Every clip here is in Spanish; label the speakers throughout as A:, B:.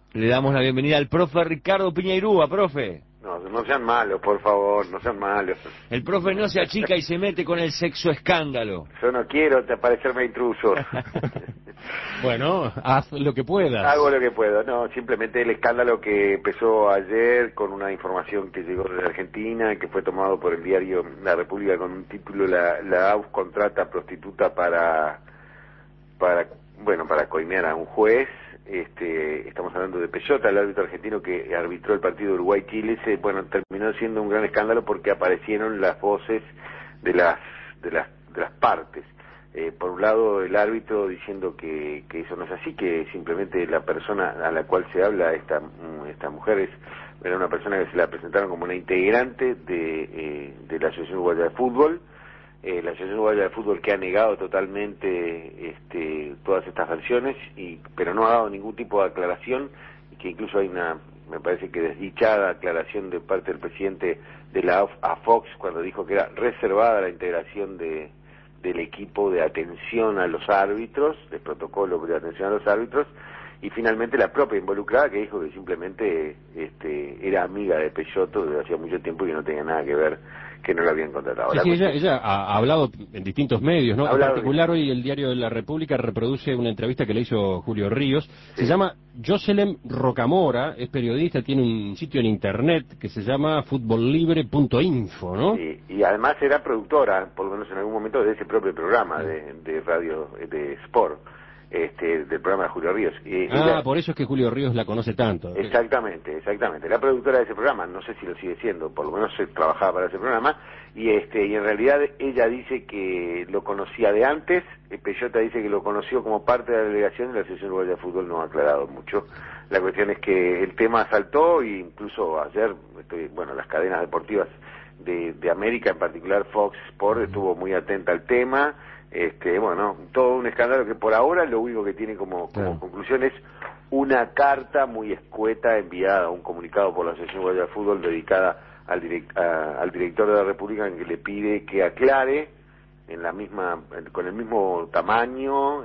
A: Le damos la bienvenida al profe Ricardo Piñeirúa, profe.
B: No sean malos, por favor, no sean malos.
A: El profe no se achica y se mete con el sexo escándalo.
B: Yo no quiero parecerme intruso.
C: Bueno, haz lo que puedas.
B: Hago lo que puedo, no, simplemente el escándalo que empezó ayer con una información que llegó desde Argentina, que fue tomado por el diario La República con un título, la AUF contrata prostituta para coimear a un juez. Estamos hablando de Peyota, el árbitro argentino que arbitró el partido Uruguay-Chile. Terminó siendo un gran escándalo porque aparecieron las voces de las partes. Por un lado, el árbitro diciendo que eso no es así, que simplemente la persona a la cual se habla, esta mujer, era una persona que se la presentaron como una integrante de la Asociación Uruguaya de Fútbol. La Asociación Uruguaya de Fútbol que ha negado totalmente todas estas versiones, pero no ha dado ningún tipo de aclaración, y que incluso hay me parece que desdichada aclaración de parte del presidente de la AUF a Fox cuando dijo que era reservada la integración del equipo de atención a los árbitros, del protocolo de atención a los árbitros, y finalmente la propia involucrada que dijo que simplemente era amiga de Peyotto desde hacía mucho tiempo y que no tenía nada que ver, que no la habían contratado.
C: Sí, ella ha hablado en distintos medios, ¿no? En particular hoy el diario de La República reproduce una entrevista que le hizo Julio Ríos. Sí. Se llama Jocelyn Rocamora, es periodista, tiene un sitio en internet que se llama futbollibre.info, ¿no?
B: Sí, y además era productora, por lo menos en algún momento, de ese propio programa de radio, de Sport. Del programa de Julio Ríos.
C: Por eso es que Julio Ríos la conoce tanto.
B: Exactamente. La productora de ese programa, no sé si lo sigue siendo, por lo menos trabajaba para ese programa, y en realidad ella dice que lo conocía de antes, Peyota dice que lo conoció como parte de la delegación, y la Asociación Uruguaya de Fútbol no ha aclarado mucho. La cuestión es que el tema saltó, e incluso ayer, las cadenas deportivas de América, en particular Fox Sport, estuvo muy atenta al tema. Todo un escándalo que por ahora lo único que tiene como conclusión es una carta muy escueta enviada, un comunicado por la Asociación Uruguaya de Fútbol dedicada al director de la República, en que le pide que aclare con el mismo tamaño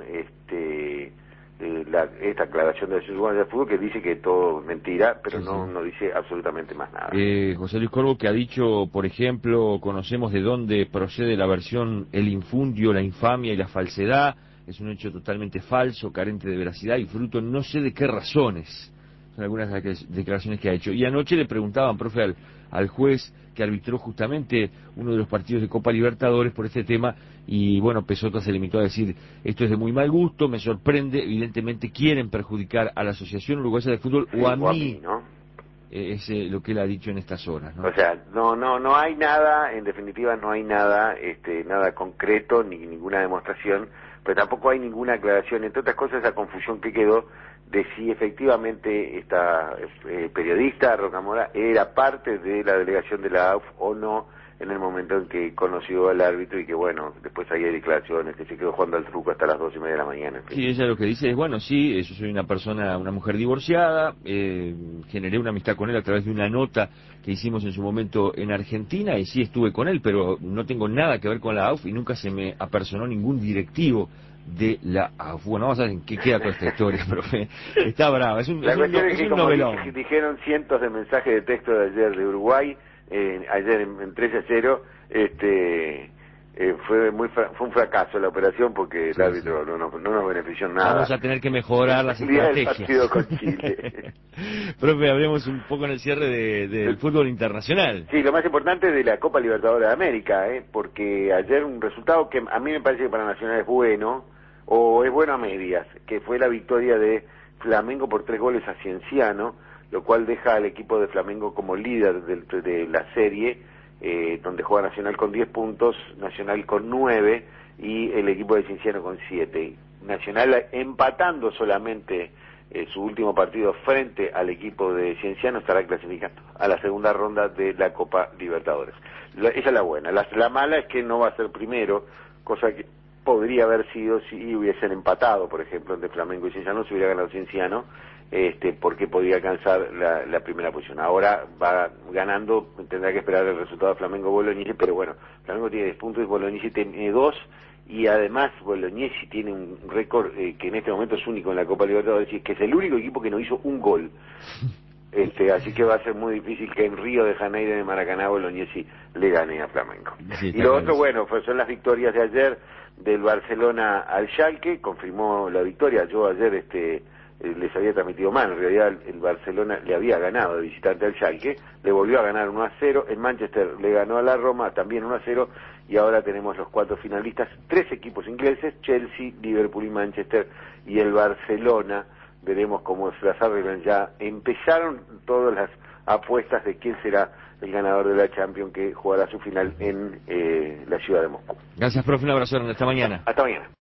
B: esta aclaración de la Asociación Uruguaya de Fútbol, que dice que todo es mentira, pero no dice absolutamente más nada.
A: José Luis Corvo, que ha dicho, por ejemplo, conocemos de dónde procede la versión el infundio, la infamia y la falsedad, es un hecho totalmente falso, carente de veracidad y fruto no sé de qué razones. Son algunas de las declaraciones que ha hecho. Y anoche le preguntaban, profe, al juez que arbitró justamente uno de los partidos de Copa Libertadores por este tema, y Peyota se limitó a decir: esto es de muy mal gusto, me sorprende, evidentemente quieren perjudicar a la Asociación Uruguaya de Fútbol o a mí,
B: ¿no?
A: Es lo que él ha dicho en estas horas, ¿no?
B: O sea, no hay nada, en definitiva no hay nada, nada concreto, ni ninguna demostración, pero tampoco hay ninguna aclaración, entre otras cosas esa confusión que quedó de si efectivamente esta periodista Rocamora era parte de la delegación de la AUF o no, en el momento en que conoció al árbitro, y que después hay declaraciones que se quedó jugando al truco hasta las 2:30 de la mañana.
A: Sí, ella lo que dice es, sí, yo soy una mujer divorciada, generé una amistad con él a través de una nota que hicimos en su momento en Argentina, y sí estuve con él, pero no tengo nada que ver con la AUF y nunca se me apersonó ningún directivo de la AUF. Vamos a ver en qué queda toda esta historia, profe. Está brava, es un novelón.
B: Dijeron cientos de mensajes de texto de ayer de Uruguay, ayer en 13-0, fue un fracaso la operación, porque el árbitro no nos benefició nada.
A: Vamos a tener que mejorar las estrategias.
B: El partido con Chile.
A: Profe, hablemos un poco en el cierre del fútbol internacional.
B: Sí, lo más importante es de la Copa Libertadores de América, porque ayer un resultado que a mí me parece que para Nacional es bueno, o es bueno a medias, que fue la victoria de Flamengo por 3 goles a Cienciano, lo cual deja al equipo de Flamengo como líder de la serie, donde juega Nacional con 10 puntos, Nacional con 9 y el equipo de Cienciano con 7. Nacional empatando solamente su último partido frente al equipo de Cienciano estará clasificando a la segunda ronda de la Copa Libertadores. Esa es la buena. La mala es que no va a ser primero, cosa que podría haber sido si hubiesen empatado, por ejemplo, entre Flamengo y Cienciano, si hubiera ganado Cienciano, porque podía alcanzar la primera posición. Ahora va ganando, tendrá que esperar el resultado de Flamengo-Bolognesi, pero Flamengo tiene 10 puntos, Bolognesi tiene 2, y además Bolognesi tiene un récord que en este momento es único en la Copa Libertadores, que es el único equipo que no hizo un gol. Así que va a ser muy difícil que en Río de Janeiro, en Maracaná, Bolognesi le gane a Flamengo.
C: Sí,
B: y lo otro, bueno, son las victorias de ayer del Barcelona al Schalke, confirmó la victoria. Yo ayer les había transmitido mal, en realidad el Barcelona le había ganado de visitante al Schalke, le volvió a ganar 1-0, en Manchester le ganó a la Roma también 1-0, y ahora tenemos los 4 finalistas, 3 equipos ingleses, Chelsea, Liverpool y Manchester, y el Barcelona. Veremos cómo se las arreglan. Ya empezaron todas las apuestas de quién será el ganador de la Champions, que jugará su final en la ciudad de Moscú.
A: Gracias, profe, un abrazo, hasta mañana.
B: Hasta mañana.